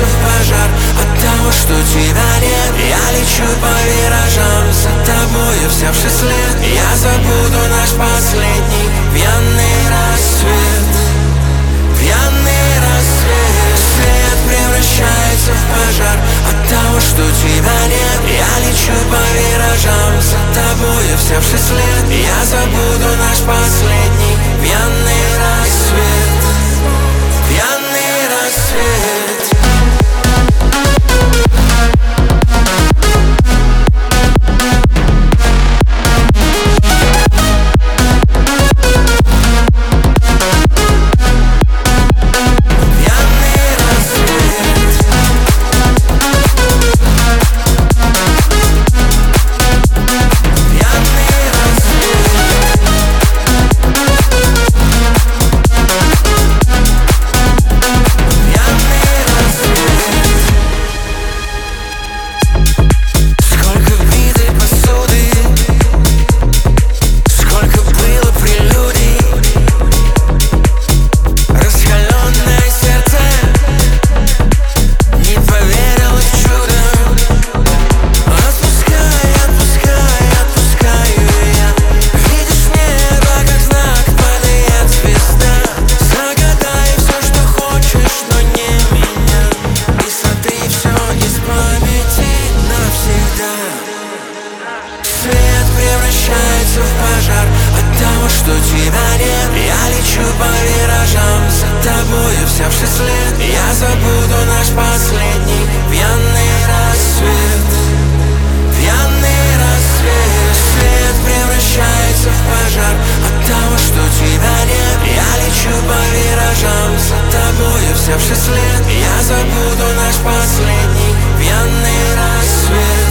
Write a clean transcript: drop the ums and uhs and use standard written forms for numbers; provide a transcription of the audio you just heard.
в пожар от того, что тебя нет. Я лечу по виражам, за тобою взявший след. Я забуду наш последний пьяный рассвет. Пьяный рассвет. Свет превращается в пожар от того, что тебя нет. Я лечу по виражам, за тобою взявший след. Я забуду наш последний пьяный рассвет. Пьяный рассвет. Свет превращается в пожар от того, что тебя нет. Я лечу по виражам, за тобою взявший след. Я забуду наш последний пьяный рассвет. Пьяный рассвет. Свет превращается в пожар от того, что тебя нет. Я лечу по виражам, за тобою взявший след. Я забуду наш последний пьяный рассвет.